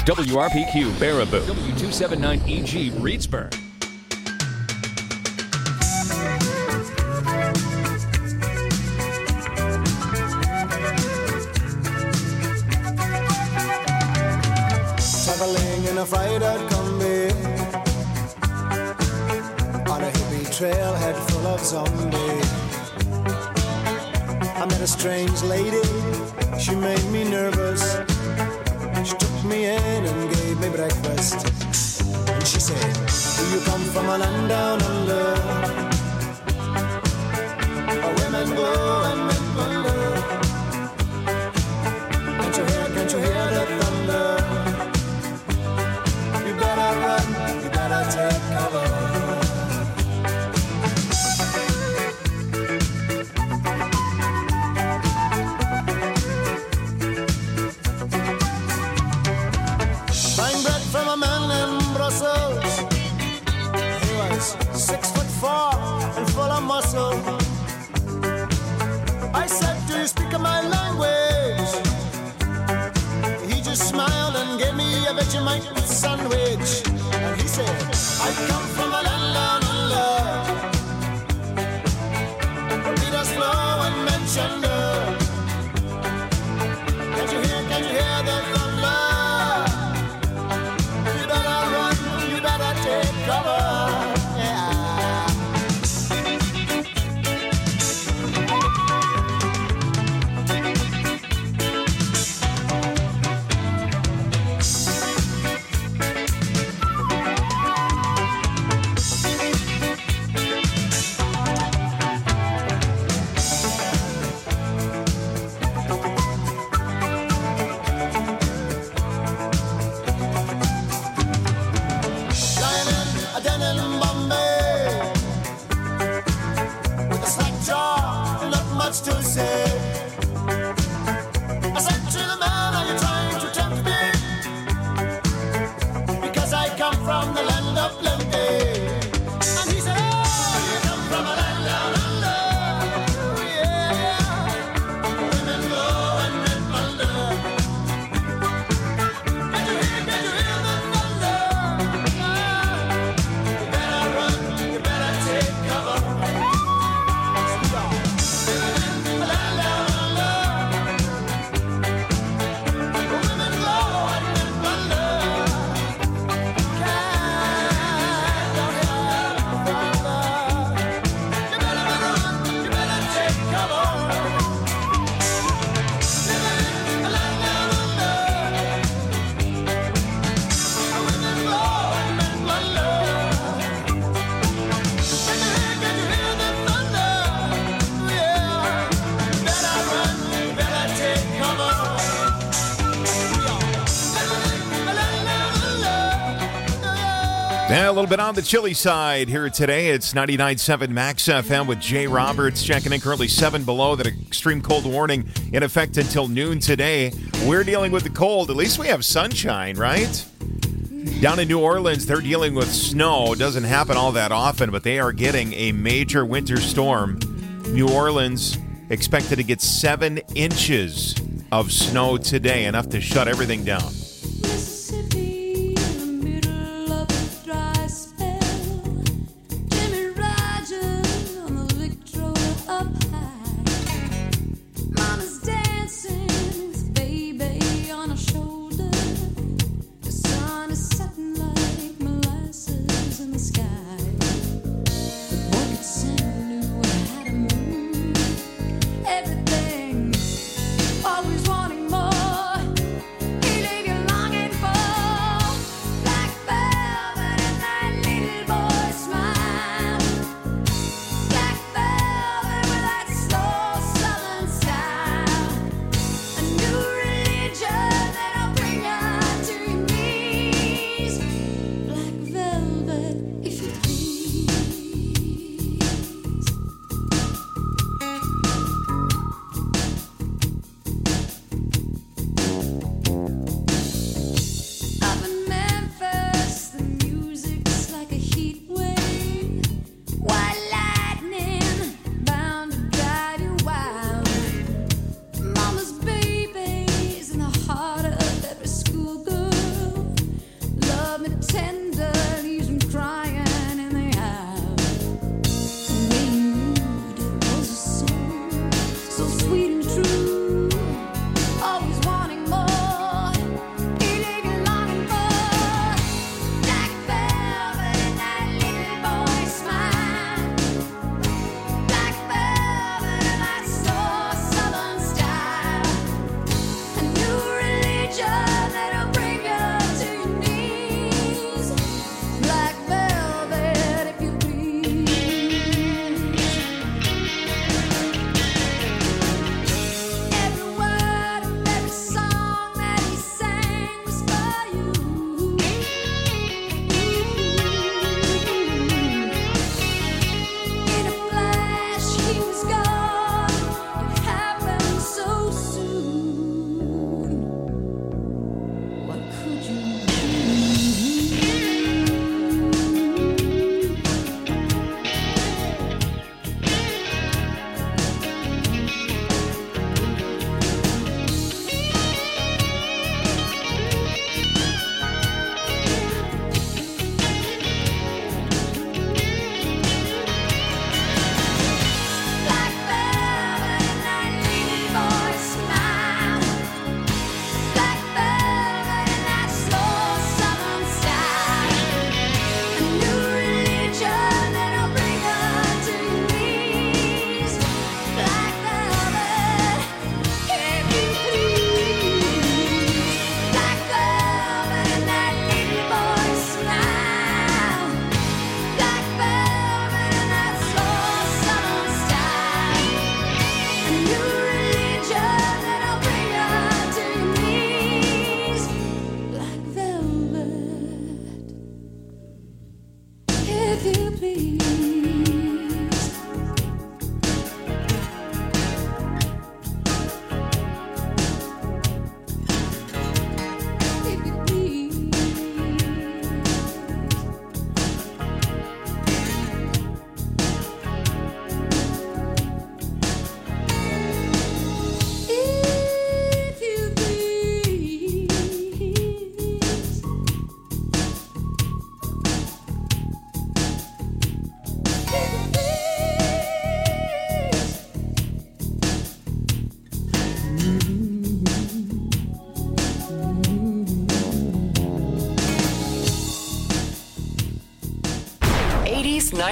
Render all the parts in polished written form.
WRPQ Baraboo, W279EG Reedsburg. Traveling in a fried-out Kombi on a hippie trailhead full of zombies. I met a strange lady, she made me nervous. She took me in and gave me breakfast. And she said, do you come from a land down under, where women go and men wonder? Can't you hear the thunder? You better run, you better take cover. He was 6'4" and full of muscle. I said, do you speak my language? He just smiled and gave me a Vegemite sandwich. And he said, I come from a land down under, where Peter's flow and men chunder. Can't you hear the thunder? Take cover, yeah. To say, I said to the man, are you trying to tempt me? Because I come from the land of plenty. And he said, oh, you come from a land down under, yeah. Women go and men wonder. Can you hear the thunder? You better run, you better take cover. Yeah, a little bit on the chilly side here today. It's 99.7 Max FM with Jay Roberts checking in. Currently 7 below. That extreme cold warning in effect until noon today. We're dealing with the cold. At least we have sunshine, right? Down in New Orleans, they're dealing with snow. It doesn't happen all that often, but they are getting a major winter storm. New Orleans expected to get 7 inches of snow today, enough to shut everything down. Always wanting more. He leave you longing for.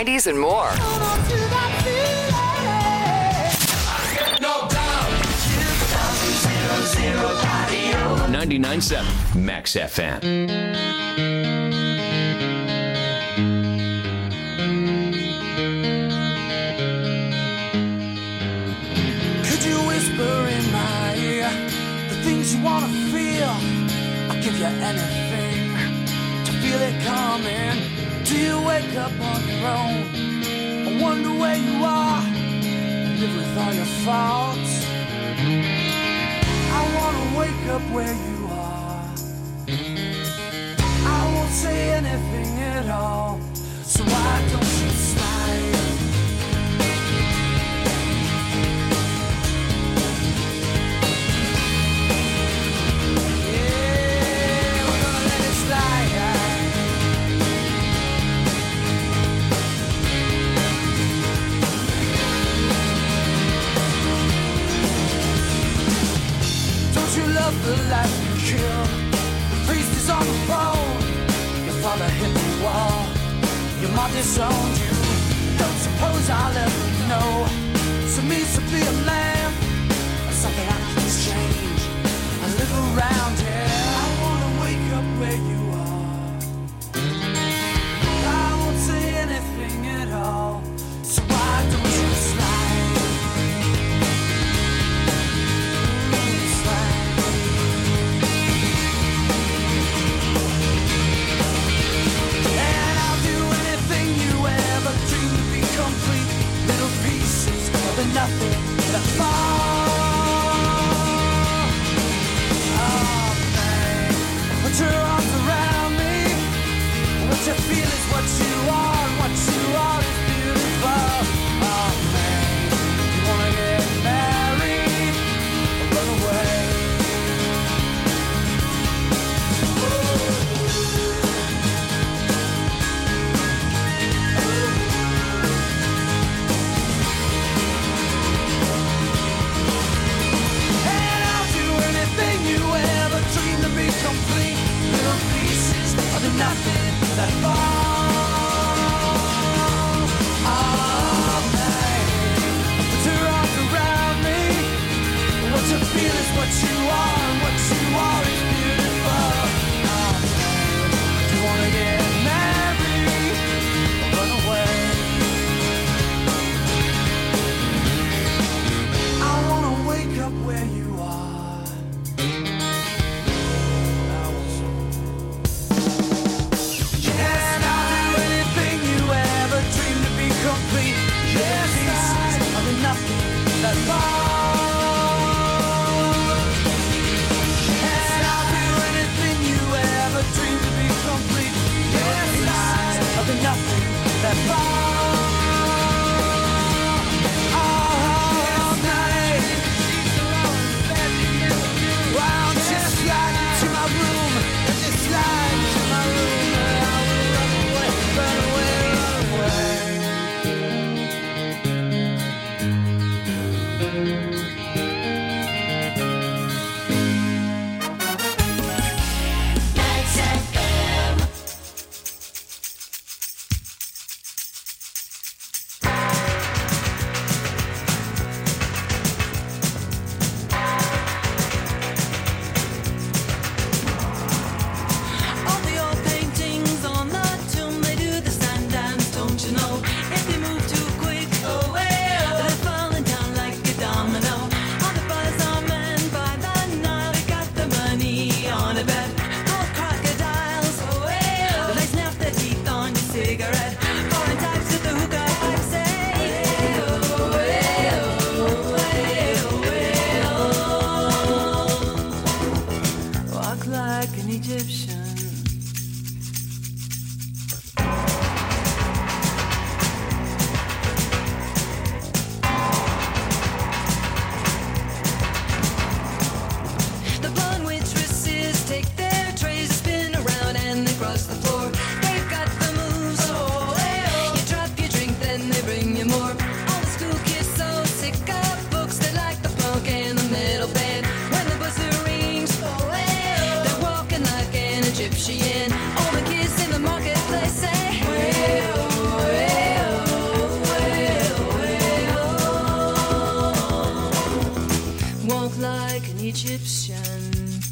90s, and more. Hold on to that feeling. No doubt. 99.7 Max FM. Could you whisper in my ear the things you wanna feel? I'll give you anything to feel it coming. Do you wake up on your own? I wonder where you are and live with all your faults. I wanna wake up where you are. I won't say anything at all. So why don't you smile? Yeah, we're gonna let it slide. Don't you love the life you killed? The priest is on the phone. Your father hit the wall. Your mom disowned you. Don't suppose I'll ever know. So means to be a man, or something I can exchange. I live around here. I wanna wake up where you are. I won't say anything at all. So why don't you slide? Slide. And I'll do anything you ever dreamed to be complete. Little pieces of the nothing that fall. Oh man, put your arms around me. What you feel is what you are, and what you are is beautiful. Oh man, you wanna get married or run away? And I'll do anything you ever dreamed to be complete. Little pieces of the nothing that fall. Oh man, put your arms around me. What you feel is what you are, and what you are is beautiful. Oh man, do you wanna get married or run away? I wanna wake up where you are. Yes, I'll do anything you ever dreamed to be complete. Yes, pieces of the nothing that fall. Yes, I'll do anything you ever dreamed to be complete. Yes, pieces of the nothing that fall. All night. Why don't you slide into my room? Just slide into my room, and I will run away, run away, run away. All the old paintings on the tomb, they do the stand dance, don't you know? If they move too quick, they're falling down like a domino. All the buzz are men by the Nile, they got the money on a bet. Old crocodiles, they snap their teeth on your cigarette. Foreign types with the hookah pipe say, walk like an Egyptian. The blonde waitresses take their trays, spin around and they cross the floor. They've got the moves. You drop your drink, then they bring you more. All the school kids so sick of books, they like the punk and the metal band. When the buzzer rings, they're walking like an Egyptian. All the kids in the marketplace say, Egyptian.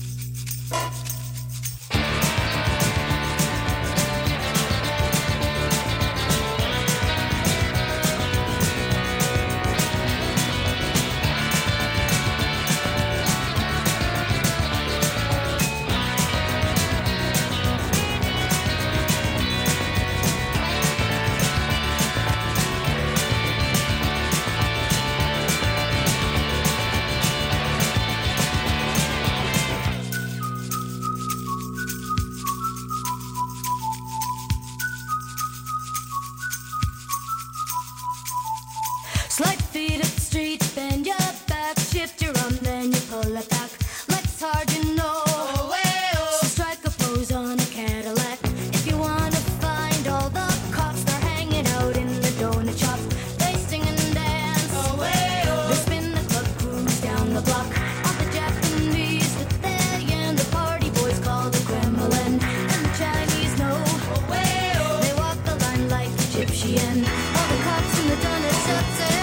Slide feet up the street, bend your back, shift your arm, then you pull it back. Life's hard, you know. So strike a pose on a Cadillac. If you wanna find all the cops, they're hanging out in the donut shop. They sing and dance. They spin the club, cruise down the block. All the Japanese with their yen, the party boys call the Kremlin, and the Chinese know. They walk the line like Egyptian. All the cops in the donut shop say.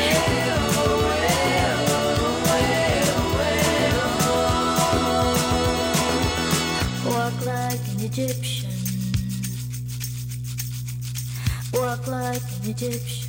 Walk like an Egyptian. Walk like an Egyptian.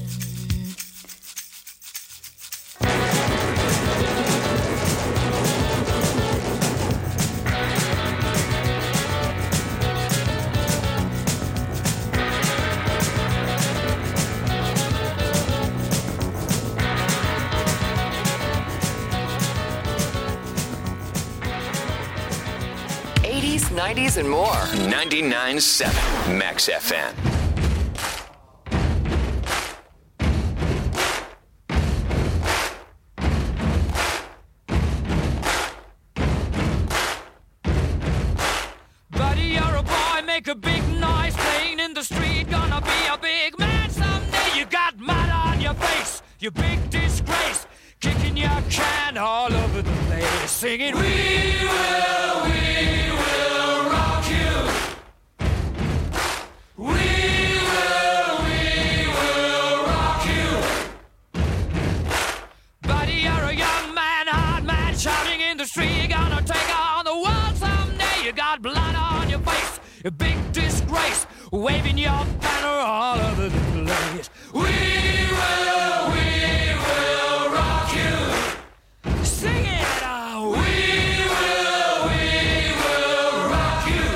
'80s, '90s, and more. 99.7 Max FM. Buddy, you're a boy, make a big noise, playing in the street, gonna be a big man someday. You got mud on your face, you big disgrace, kicking your can all over the place, singing, we will rock you. We will rock you. Buddy, you're a young man, hard man, shouting in the street, you're gonna take on the world someday. You got blood on your face, a big disgrace, waving your banner all over the place. We will rock you. Sing it out. We will rock you.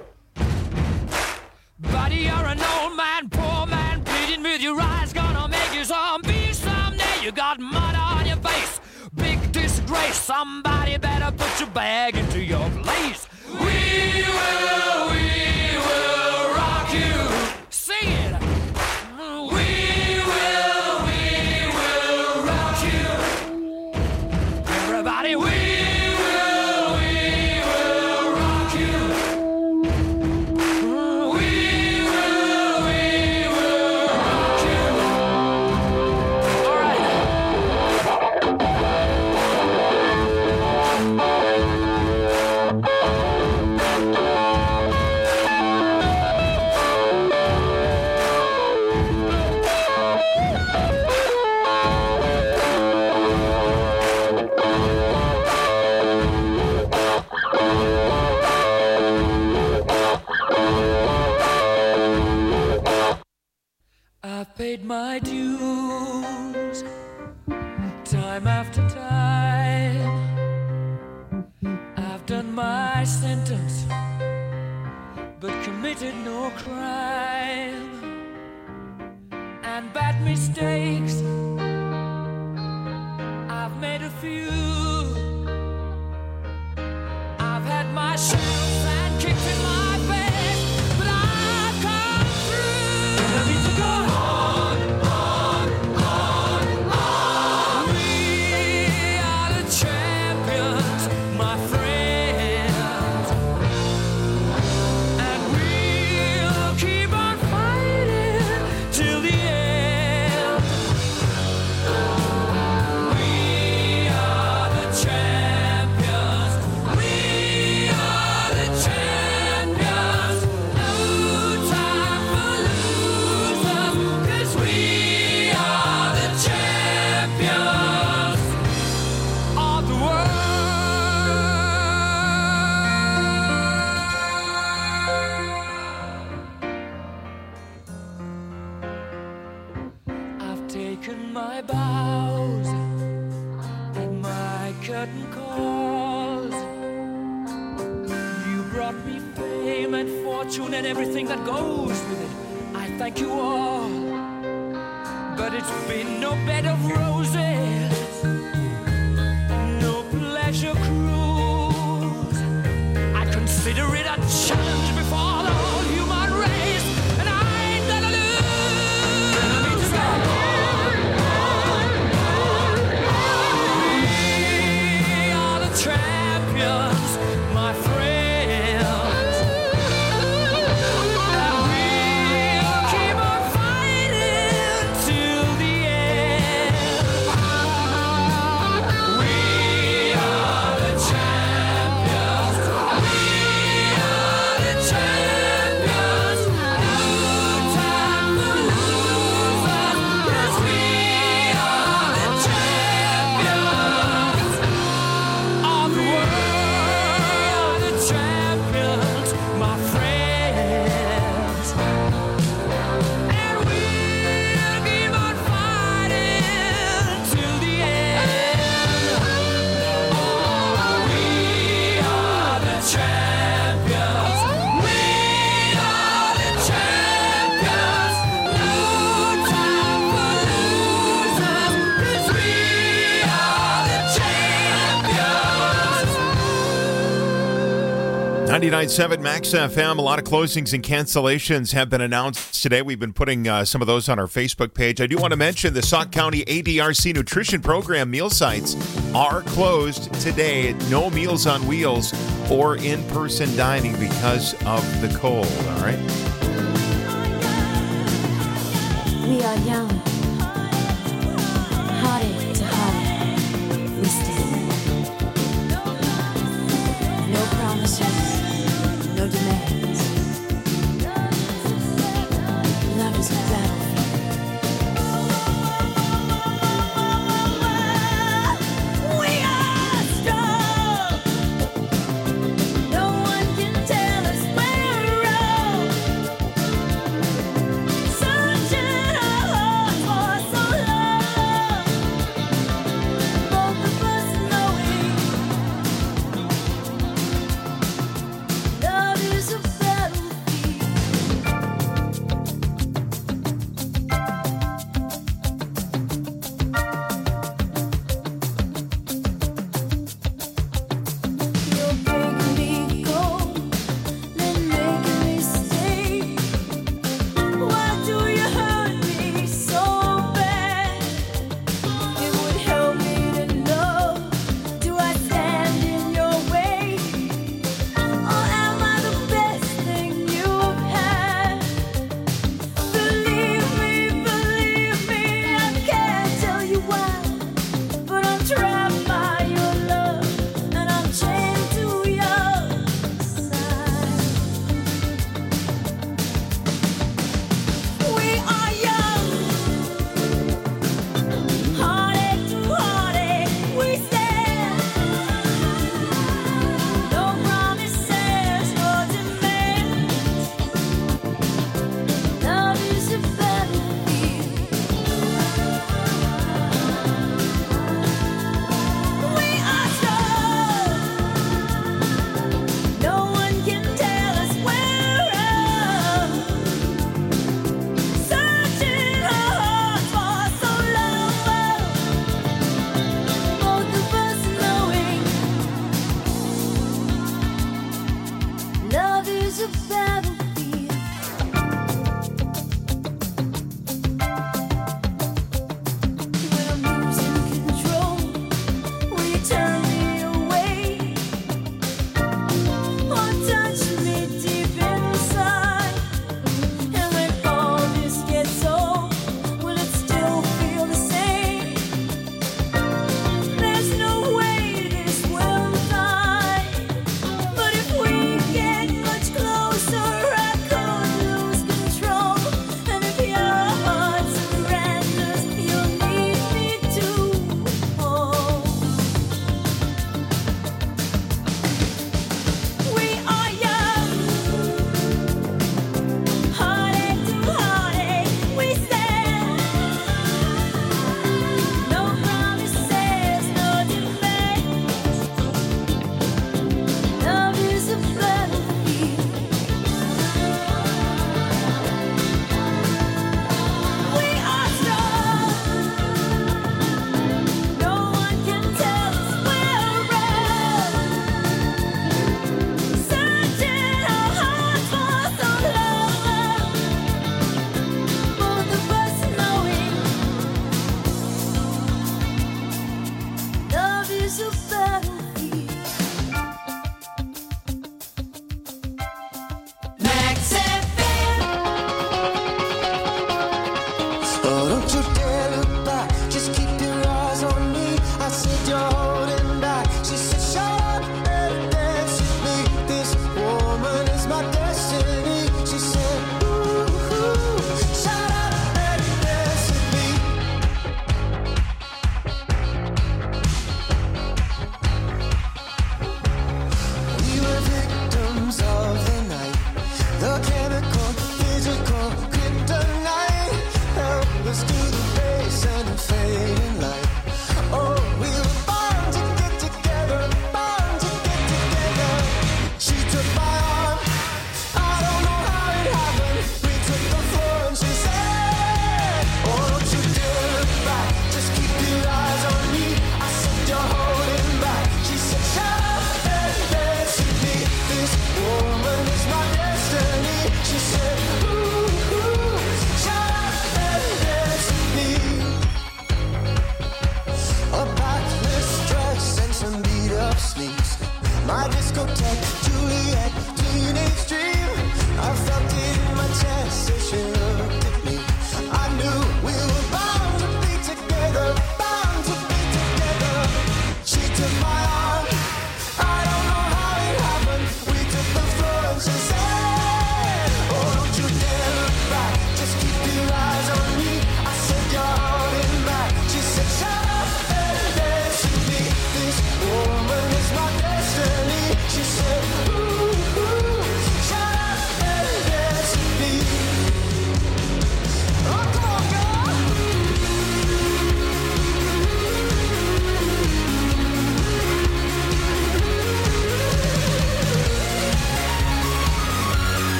Buddy, you're an old man, poor man, pleading with your eyes, gonna make you zombie someday. You got mud on your face, big disgrace, somebody better put your bag into your place. We will rock you. Sing it. We will rock you. Everybody, we will rock you. We will rock you. All right. my bows and my curtain calls. You brought me fame and fortune and everything that goes with it. I thank you all, but it's been no bed of roses, no pleasure cruise. I consider it a challenge before the whole human race, and I ain't gonna lose. We are the champions, my friends, and we'll keep on fighting till the end. We are the champions. We are the champions. No time for losers, 'cause we are the champions of the world, the champions, my friends. And we'll keep on fighting till the end. Oh, we are the champions. We are the champions. No time for losers, 'cause we are the champions. 99.7 Max FM. A lot of closings and cancellations have been announced today. We've been putting some of those on our Facebook page. I do want to mention the Sauk County ADRC Nutrition Program meal sites are closed today. No Meals on Wheels or in-person dining because of the cold. All right. We are young, hearted to heart, we stand. No promises, no demands. Love is a battlefield. We are strong. No one can tell us we're wrong. Searching our hearts for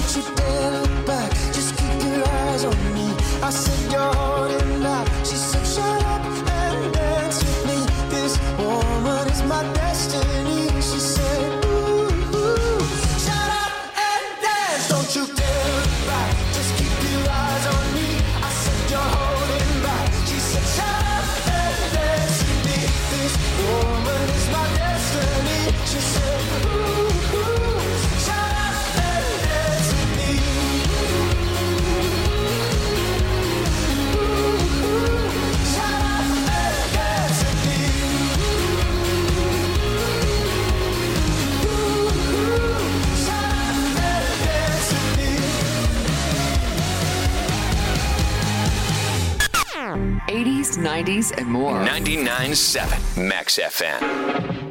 don't you dare look back. Just keep your eyes on me. I said you're holding back. She said shut up and dance with me. This woman is my destiny. She said ooh, ooh. Shut up and dance. Don't you dare look back. Just keep your eyes on me. I said you're holding back. She said shut up and dance with me. This woman is my destiny. She said ooh, ooh. Shut up and dance with me. Shut up and dance with me. Shut up and dance with me. 80s, 90s, and more. 99.7 Max FM.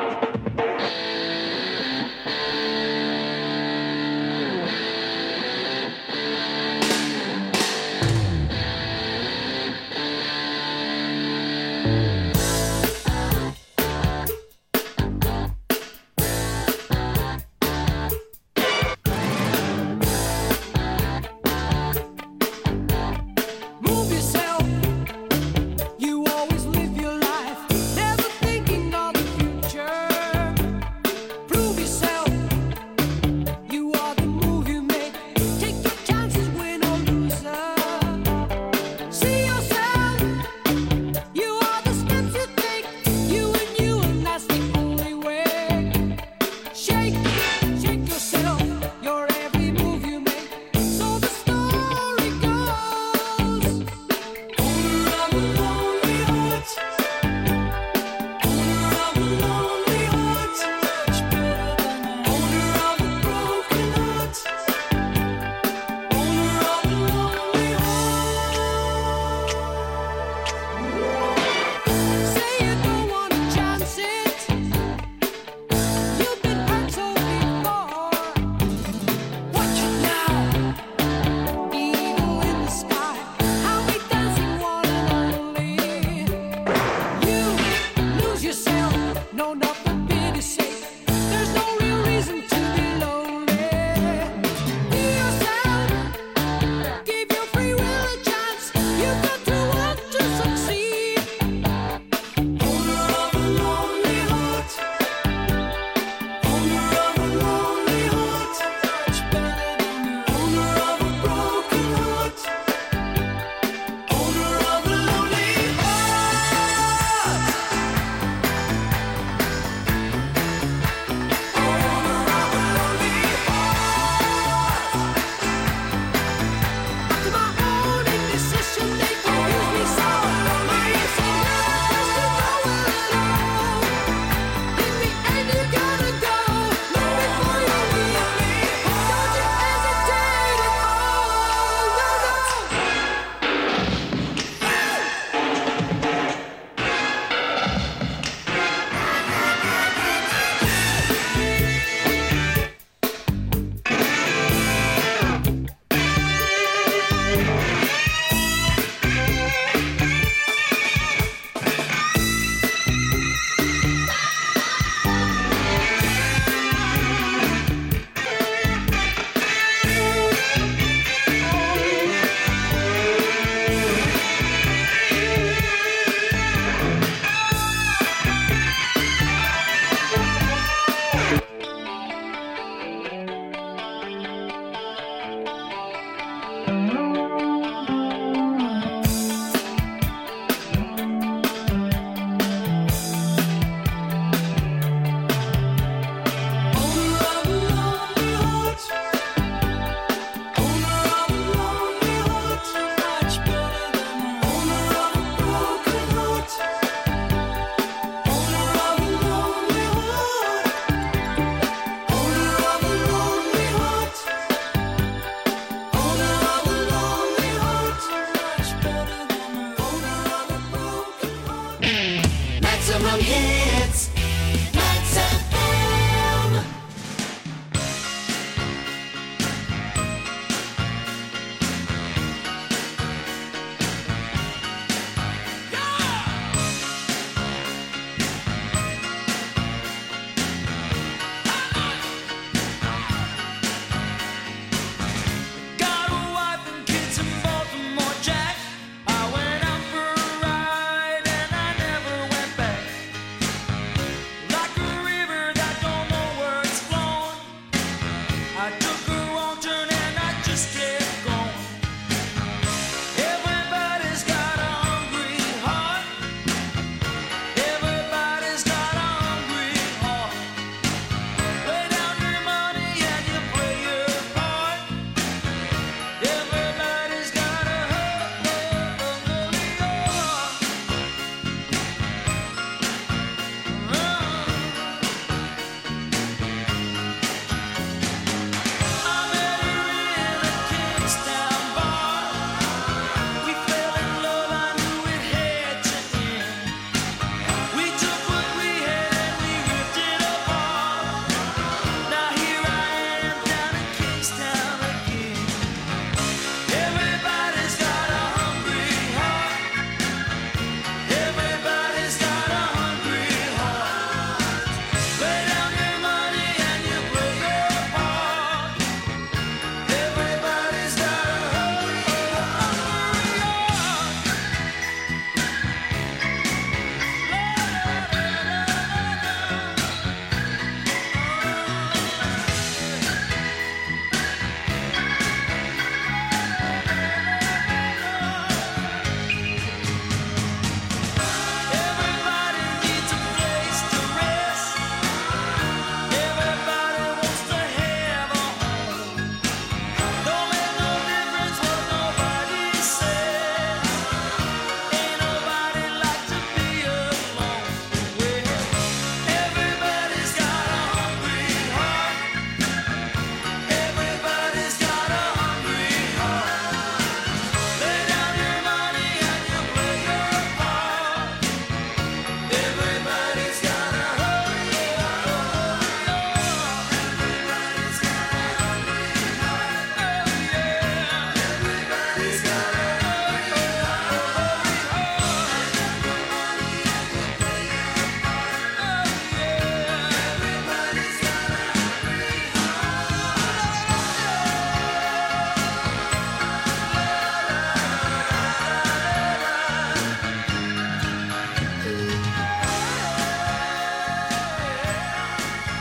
Move yourself. You always live your life, never thinking of the future.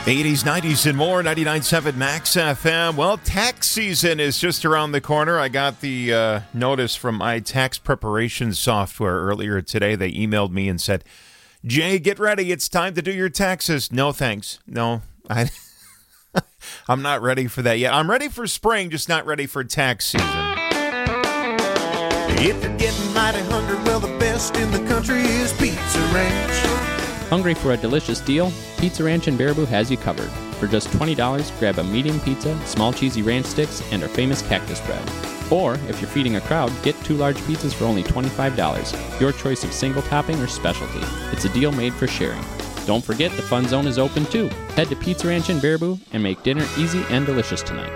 80s, 90s, and more. 99.7 Max FM. Well, tax season is just around the corner. I got the notice from my tax preparation software earlier today. They emailed me and said, Jay, get ready. It's time to do your taxes. No, thanks. No, I'm not ready for that yet. I'm ready for spring, just not ready for tax season. If you're getting mighty hungry, well, the best in the country is Pizza Ranch. Hungry for a delicious deal? Pizza Ranch in Baraboo has you covered. For just $20, grab a medium pizza, small cheesy ranch sticks, and our famous cactus bread. Or, if you're feeding a crowd, get 2 large pizzas for only $25. Your choice of single topping or specialty. It's a deal made for sharing. Don't forget the Fun Zone is open too. Head to Pizza Ranch in Baraboo and make dinner easy and delicious tonight.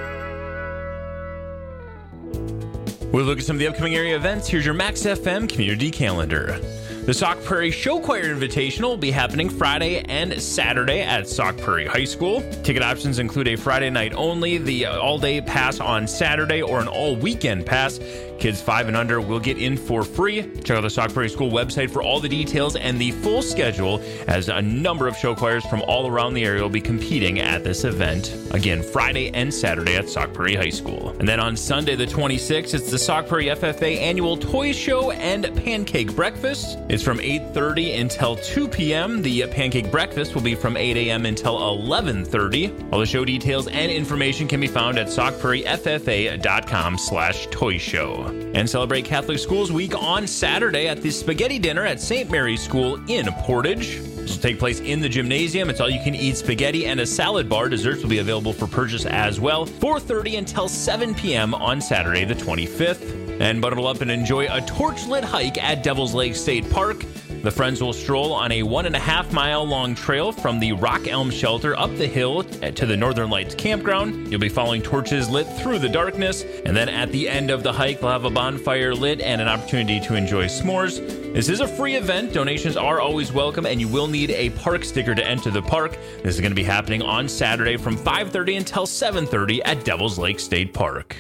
We'll look at some of the upcoming area events. Here's your Max FM community calendar. The Sauk Prairie Show Choir Invitational will be happening Friday and Saturday at Sauk Prairie High School. Ticket options include a Friday night only, the all-day pass on Saturday, or an all-weekend pass. Kids 5 and under will get in for free. Check out the Sauk Prairie School website for all the details and the full schedule, as a number of show choirs from all around the area will be competing at this event. Again, Friday and Saturday at Sauk Prairie High School. And then on Sunday the 26th, it's the Sauk Prairie FFA Annual Toy Show and Pancake Breakfast. It's from 8:30 until 2 p.m. The Pancake Breakfast will be from 8 a.m. until 11:30. All the show details and information can be found at saukprairieffa.com/toy show. And celebrate Catholic Schools Week on Saturday at the Spaghetti Dinner at St. Mary's School in Portage. This will take place in the gymnasium. It's all-you-can-eat spaghetti and a salad bar. Desserts will be available for purchase as well. 4:30 until 7 p.m. on Saturday the 25th. And bundle up and enjoy a torch-lit hike at Devil's Lake State Park. The friends will stroll on a 1.5-mile long trail from the Rock Elm Shelter up the hill to the Northern Lights Campground. You'll be following torches lit through the darkness, and then at the end of the hike, they'll have a bonfire lit and an opportunity to enjoy s'mores. This is a free event. Donations are always welcome, and you will need a park sticker to enter the park. This is going to be happening on Saturday from 5:30 until 7:30 at Devil's Lake State Park.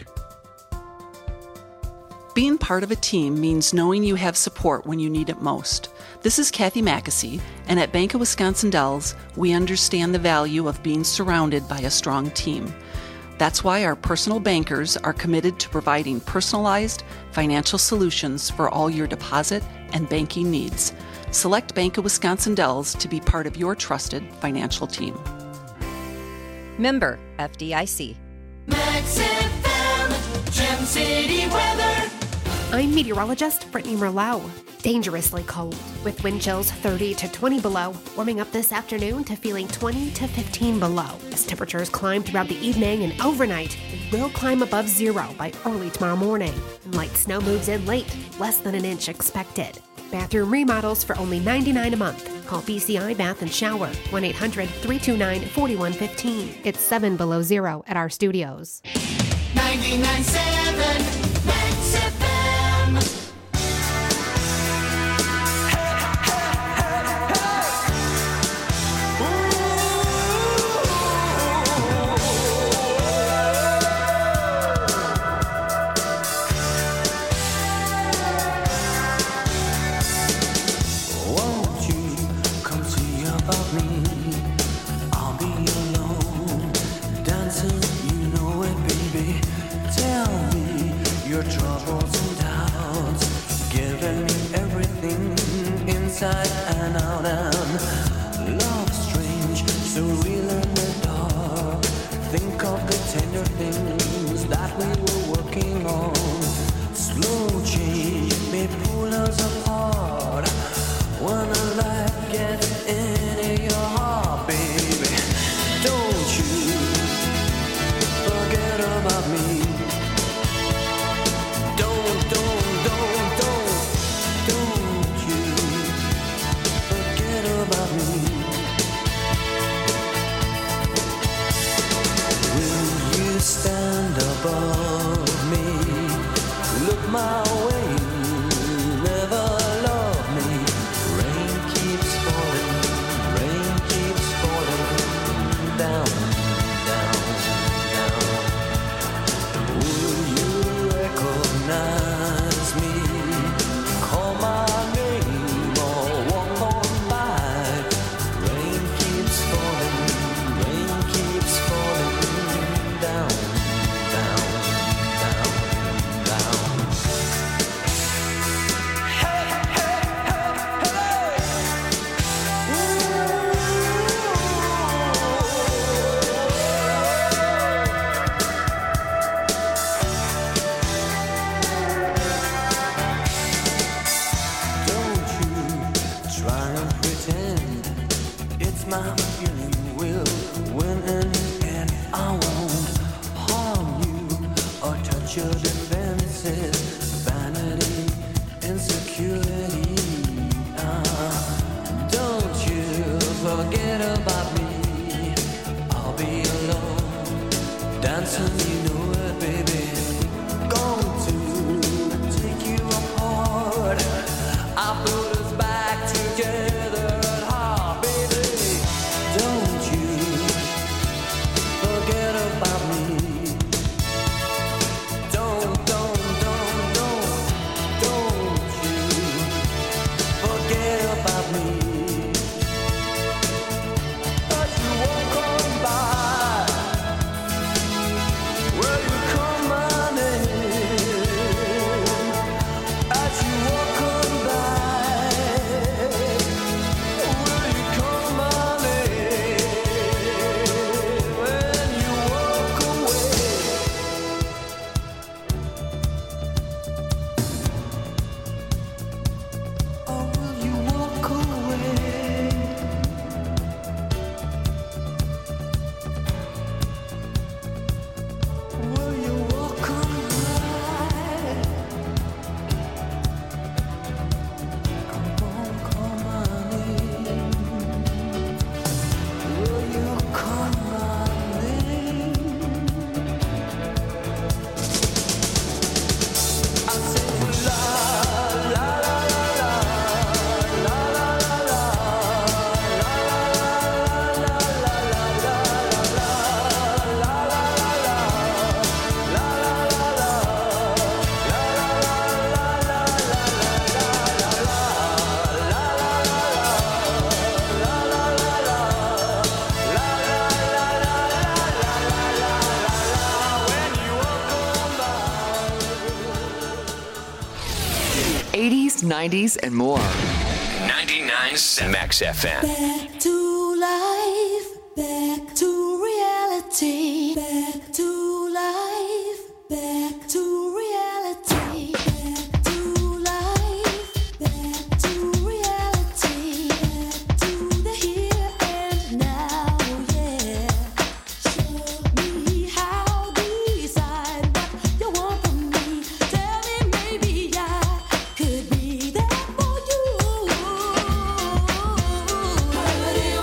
Being part of a team means knowing you have support when you need it most. This is Kathy Mackesy, and at Bank of Wisconsin Dells, we understand the value of being surrounded by a strong team. That's why our personal bankers are committed to providing personalized financial solutions for all your deposit and banking needs. Select Bank of Wisconsin Dells to be part of your trusted financial team. Member FDIC. Max FM, Gem City weather. I'm meteorologist Brittany Merlot. Dangerously cold, with wind chills 30 to 20 below, warming up this afternoon to feeling 20 to 15 below. As temperatures climb throughout the evening and overnight, it will climb above zero by early tomorrow morning. And light snow moves in late, less than an inch expected. Bathroom remodels for only $99 a month. Call BCI Bath and Shower, 1-800-329-4115. It's 7 below zero at our studios. 99.7 Max FM. Inside and out, and love strange, so real in the dark. Think of the tender things that we were working on. Slow change may pull us apart. When the light gets into your heart, baby, don't you forget about me. Stand above me. feeling will win in the end. I won't harm you or touch your defenses. Vanity, insecurity. Don't you forget about me. I'll be alone, dancing, you know it, baby. Going to take you apart. I put us back together at heart, baby. Don't you forget about me. Don't you forget about me. As you walk on by, will you call my name? As you walk on by, will you call my name? When you walk away, or will you walk away? Will you walk away? Come on, call my name. Will you call my name? I say la la la la la la la la '80s, '90s, and more. 99.7 Max FM. Back to life, back to reality, back to life, back to reality, back to life, back to reality, back to the here and now, yeah. Show me how, decide what you want from me. Tell me maybe I could be there for you.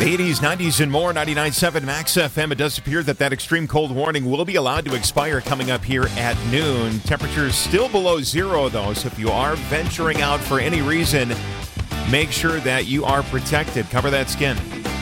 The 80s, 90s, and more, 99.7 Max FM. It does appear that extreme cold warning will be allowed to expire coming up here at noon. Temperatures still below zero, though, so if you are venturing out for any reason, make sure that you are protected. Cover that skin.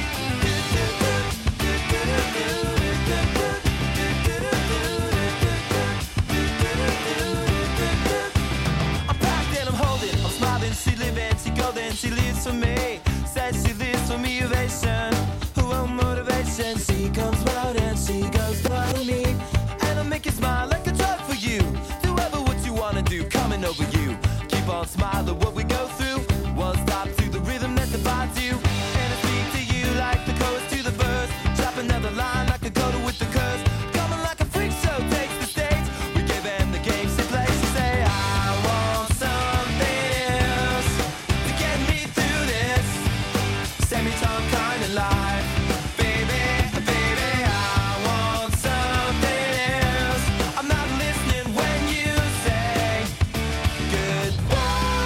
I'm packed and I'm holding, I'm smiling, she living, she golden, she lives for me. Says she lives for me, ovation, oh motivation. She comes round and she goes for me, and I'll make you smile like a drug for you. Do ever what you wanna do, coming over you. Keep on smiling, what we go through. One stop to the rhythm that divides you, and I speak to you like the chorus to the verse. Drop another line like a coda with the curse. Coming like a freak show takes the stage. We give them the game, she plays. She say, I want something else to get me through this semi-time kind of life. Baby, baby, I want something else. I'm not listening when you say goodbye.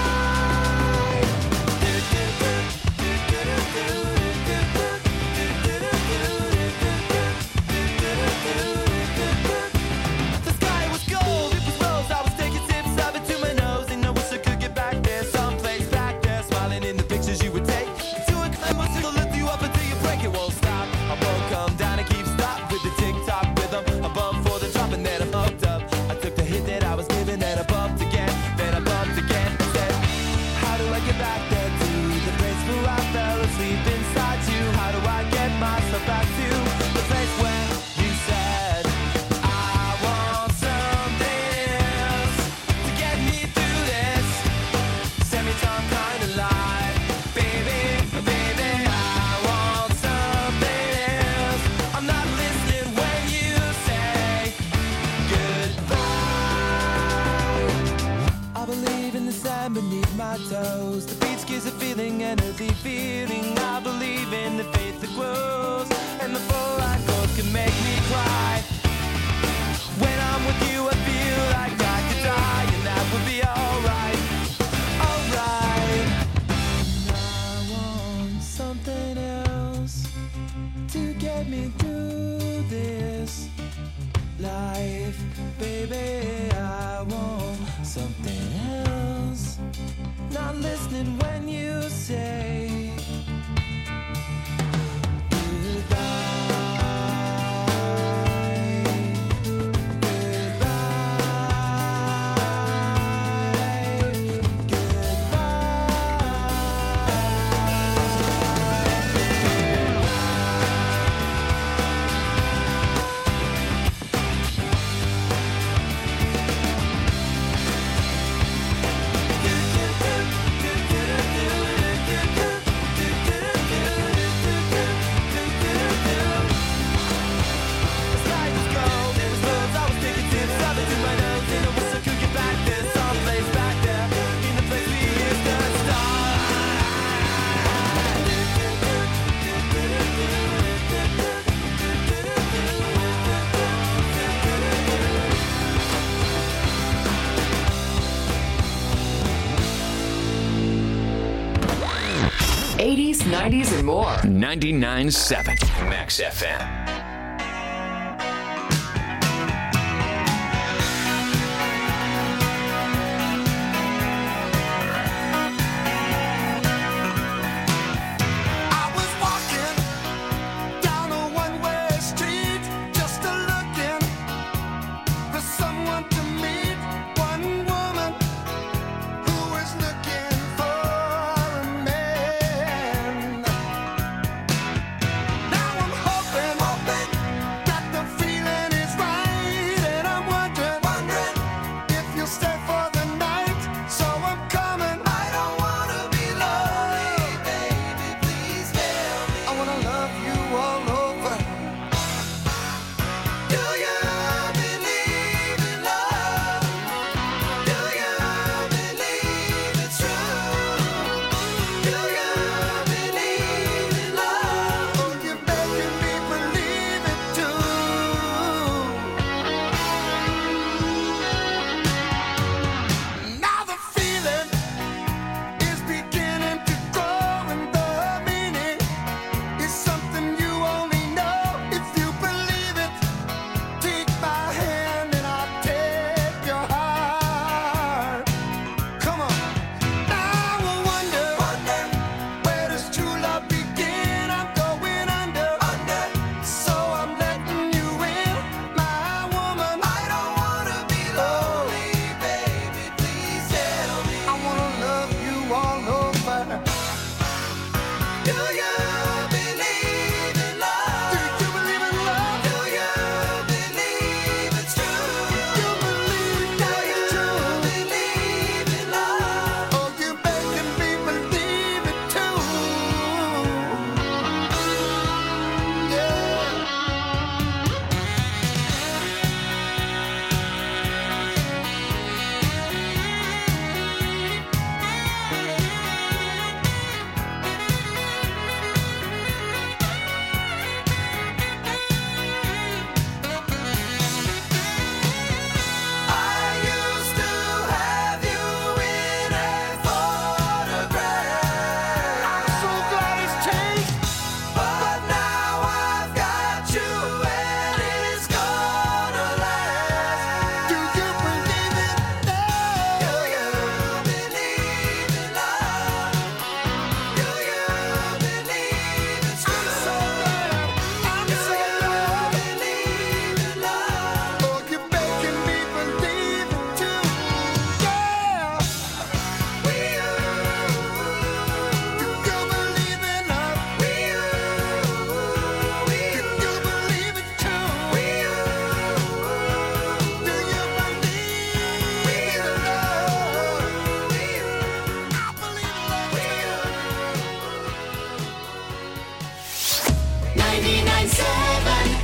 The sky was gold, it was rose. I was taking sips of it to my nose, and I wish I could get back there, someplace back there, smiling in the pictures you would take. To a climb, to lift you up until you break. It won't stop. I won't come down and keep stop with the tick-tock rhythm. I bumped for the drop and then I bumped up. I took the hit that I was given, then I bumped again, then I bumped again. Said, how do I get back there to the place where I fell asleep inside you? How do I get myself back to the place where you said I want something else to get me through this semi-time kind of life? Baby, baby, I want something else. I'm not listening when you say goodbye. I believe in the sand beneath my toes. The beach gives a feeling, an earthy feeling. I believe in the faith that grows, and the full life goals can make me cry. When I'm with you, I feel like I could die, and that would be alright, alright. And I want something else to get me through this life, baby. I want something else. Not listening when you say '80s, '90s, and more. 99.7 Max FM. I was walking down a one-way street, just looking for someone to meet. One woman who was looking for a man. Now I'm hoping 99.7